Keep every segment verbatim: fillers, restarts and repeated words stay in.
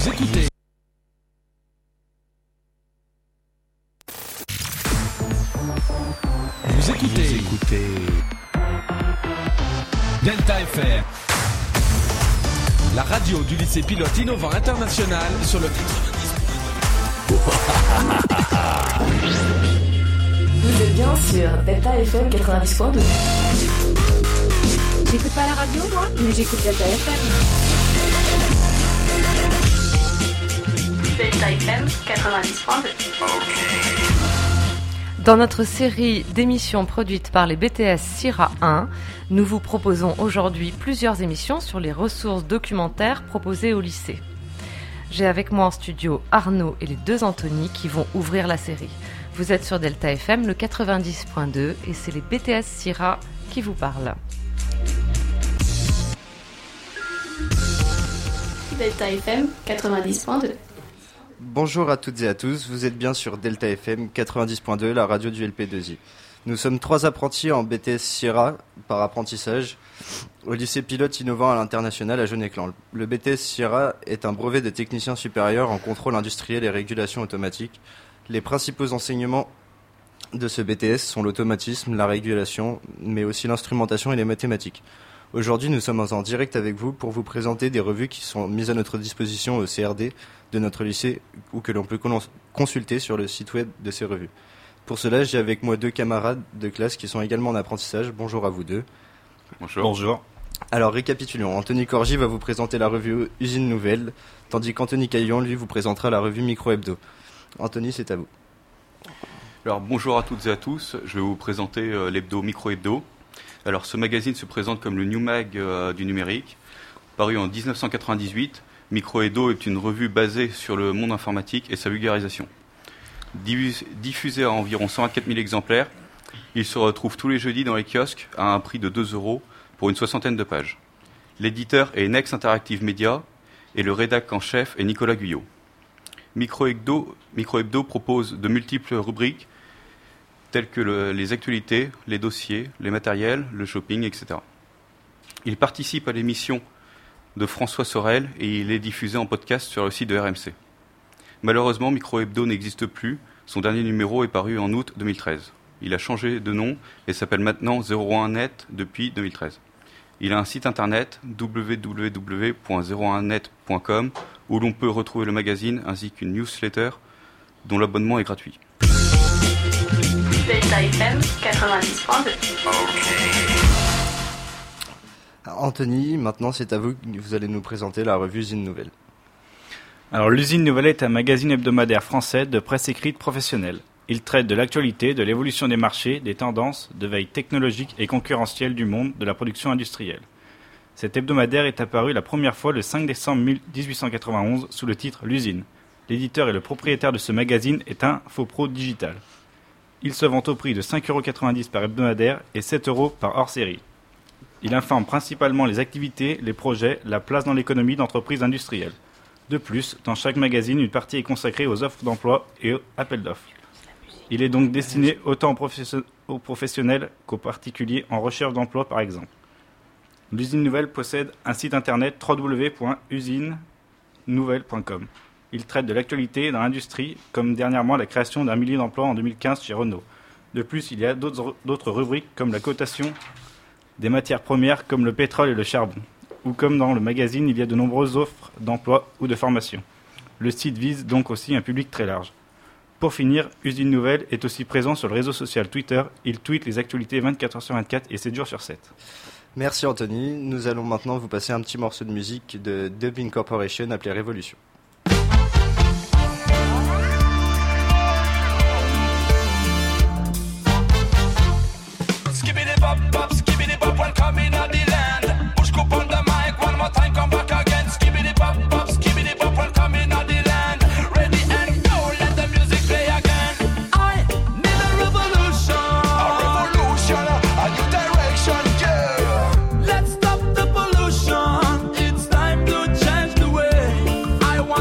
Vous écoutez. Vous écoutez. Vous écoutez. Delta F M. La radio du lycée pilote innovant international sur le Vous êtes bien sur Delta F M quatre-vingt-dix point deux. J'écoute pas la radio, moi, mais j'écoute Delta F M. Delta F M quatre-vingt-dix point deux. Dans notre série d'émissions produites par les B T S Sira un, nous vous proposons aujourd'hui plusieurs émissions sur les ressources documentaires proposées au lycée. J'ai avec moi en studio Arnaud et les deux Anthony qui vont ouvrir la série. Vous êtes sur Delta F M, le quatre-vingt-dix point deux, et c'est les B T S Sira qui vous parlent. Delta F M quatre-vingt-dix point deux. Bonjour à toutes et à tous, vous êtes bien sur Delta F M quatre-vingt-dix point deux, la radio du L P deux I. Nous sommes trois apprentis en B T S Sira par apprentissage au lycée pilote innovant à l'international à Jeunet-Clan. Le B T S Sira est un brevet de technicien supérieur en contrôle industriel et régulation automatique. Les principaux enseignements de ce B T S sont l'automatisme, la régulation, mais aussi l'instrumentation et les mathématiques. Aujourd'hui, nous sommes en direct avec vous pour vous présenter des revues qui sont mises à notre disposition au C R D de notre lycée ou que l'on peut consulter sur le site web de ces revues. Pour cela, j'ai avec moi deux camarades de classe qui sont également en apprentissage. Bonjour à vous deux. Bonjour. Bonjour. Alors, récapitulons. Anthony Corgi va vous présenter la revue Usine Nouvelle, tandis qu'Anthony Caillon, lui, vous présentera la revue Micro Hebdo. Anthony, c'est à vous. Alors, bonjour à toutes et à tous. Je vais vous présenter euh, l'hebdo Micro Hebdo. Alors, ce magazine se présente comme le New Mag euh, du numérique. Paru en dix-neuf cent quatre-vingt-dix-huit, Micro Hebdo est une revue basée sur le monde informatique et sa vulgarisation. Diffusé à environ cent vingt-quatre mille exemplaires, il se retrouve tous les jeudis dans les kiosques à un prix de deux euros pour une soixantaine de pages. L'éditeur est Next Interactive Media et le rédac en chef est Nicolas Guyot. Micro Hebdo, Micro Hebdo propose de multiples rubriques telles que le, les actualités, les dossiers, les matériels, le shopping, et cetera. Il participe à l'émission de François Sorel et il est diffusé en podcast sur le site de R M C. Malheureusement, Micro Hebdo n'existe plus. Son dernier numéro est paru en août deux mille treize. Il a changé de nom et s'appelle maintenant zéro un net depuis deux mille treize. Il a un site internet w w w point zéro un net point com où l'on peut retrouver le magazine ainsi qu'une newsletter dont l'abonnement est gratuit. Delta F M quatre-vingt-dix point deux. Anthony, maintenant c'est à vous que vous allez nous présenter la revue Usine Nouvelle. Alors, l'Usine Nouvelle est un magazine hebdomadaire français de presse écrite professionnelle. Il traite de l'actualité, de l'évolution des marchés, des tendances, de veille technologique et concurrentielle du monde de la production industrielle. Cet hebdomadaire est apparu la première fois le cinq décembre dix-huit cent quatre-vingt-onze sous le titre L'Usine. L'éditeur et le propriétaire de ce magazine est un Faux-Pro Digital. Il se vend au prix de cinq euros quatre-vingt-dix par hebdomadaire et sept euros par hors-série. Il informe principalement les activités, les projets, la place dans l'économie d'entreprises industrielles. De plus, dans chaque magazine, une partie est consacrée aux offres d'emploi et aux appels d'offres. Il est donc destiné autant aux, professe- aux professionnels qu'aux particuliers en recherche d'emploi, par exemple. L'Usine Nouvelle possède un site internet w w w point usine nouvelle point com. Il traite de l'actualité dans l'industrie, comme dernièrement la création d'un millier d'emplois en deux mille quinze chez Renault. De plus, il y a d'autres, d'autres rubriques comme la cotation des matières premières comme le pétrole et le charbon. Ou comme dans le magazine, il y a de nombreuses offres d'emploi ou de formation. Le site vise donc aussi un public très large. Pour finir, Usine Nouvelle est aussi présent sur le réseau social Twitter. Il tweet les actualités vingt-quatre heures sur vingt-quatre et sept jours sur sept. Merci Anthony. Nous allons maintenant vous passer un petit morceau de musique de Dubbing Corporation appelé Révolution. Let's stop the pollution. It's time to change the way. I want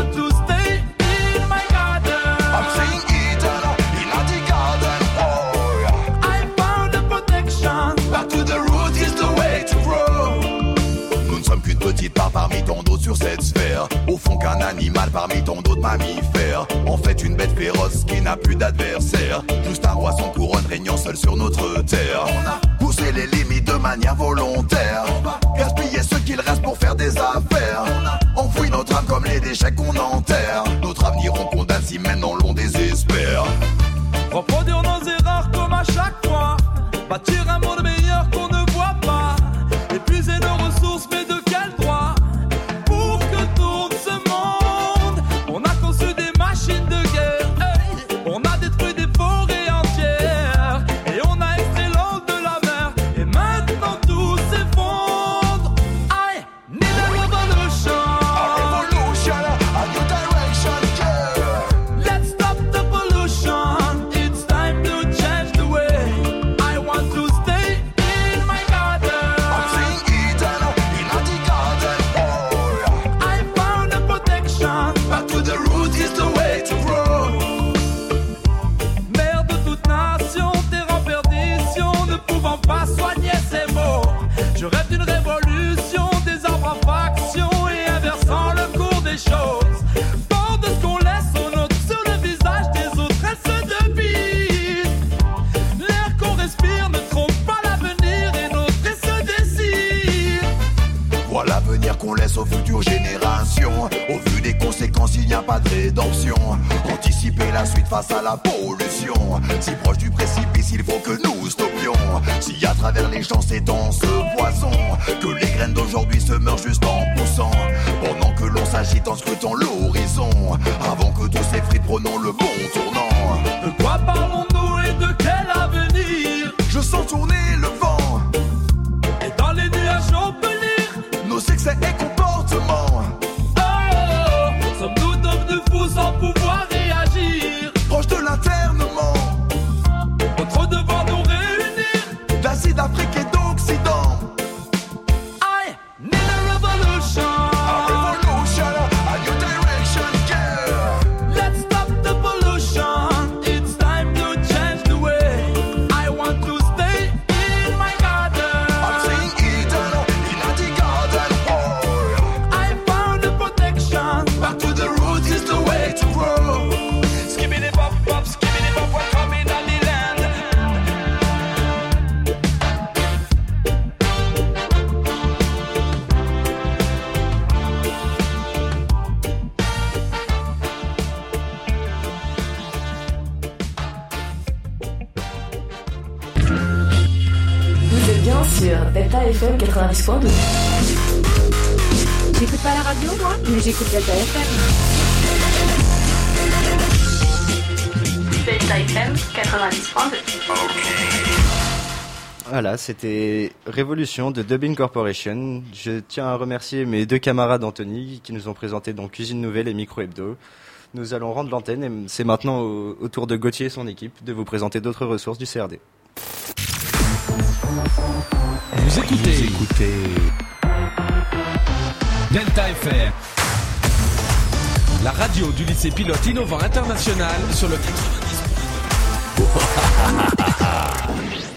animal parmi tant d'autres mammifères. En fait une bête féroce qui n'a plus d'adversaire. Juste un roi sans couronne régnant seul sur notre terre. On a poussé les limites de manière volontaire. On va gaspiller ce qu'il reste pour faire des affaires. On a enfoui notre âme comme les déchets qu'on enterre. Notre avenir on condamne si maintenant l'on désespère. Reproduire nos erreurs comme à chaque fois. Bâtir un monde meilleur qu'on ne voit pas. Épuiser nos ressources mais de quel droit? Pour que tourne ce monde, on a conçu des machines de guerre, hey. On a détruit des forêts entières et on a extrait l'eau de la mer. Et maintenant tout s'effondre. I need a revolution. A revolution, a new direction, yeah. Let's stop the pollution. It's time to change the way. I want to stay in my garden. I'm seeing Eden in a the garden, oh. I found a protection. Back to the root is the way to grow. Mère de toute nation, terre en perdition, ne pouvant pas soigner ses maux. Je rêve d'une révolution, des arbres en faction et inversant le cours des choses. Fort de ce qu'on laisse au nôtre sur le visage des autres, reste de bise. L'air qu'on respire ne trompe pas l'avenir et notre et se décide. Voilà l'avenir qu'on laisse aux futures générations. Au vu des conséquences, il n'y a pas de rédemption. Anticiper la suite face à la pollution. Si proche du précipice, il faut que nous stoppions. Si à travers les champs s'étend ce poison, que les graines d'aujourd'hui se meurent juste en poussant. Pendant que l'on s'agite en scrutant l'horizon. Avant que tous s'effritent, prenons le bon tournant. De quoi parlons-nous et de quel avenir? Je sens tourner le vent. Et dans les nuages on peut lire Nos excès et comportements. Oh, sommes-nous devenus fous sans pouvoir réagir? Proche de l'internement. Notre devoir nous réunir. D'Asie, d'Afrique et d'Occident. I need a revolution. A revolution, a new direction, yeah. Let's stop the pollution. It's time to change the way. I want to stay in my garden. I'm seeing Eden in a the garden, oh. I found a protection. Back to the root is the way to grow. Skibbity pop pop, skibbity pop, welcome in the land. Vous êtes bien sur Delta F M quatre-vingt-dix point deux. J'écoute pas la radio, moi, mais j'écoute Delta F M. Delta F M quatre-vingt-dix point deux. Voilà, c'était Révolution de Dubbing Corporation. Je tiens à remercier mes deux camarades Anthony qui nous ont présenté donc Cuisine Nouvelle et Micro Hebdo. Nous allons rendre l'antenne et c'est maintenant au, au tour de Gauthier et son équipe de vous présenter d'autres ressources du C R D. Vous écoutez, Vous écoutez Delta F M, la radio du lycée pilote innovant international sur le quatre-vingt-dix point deux.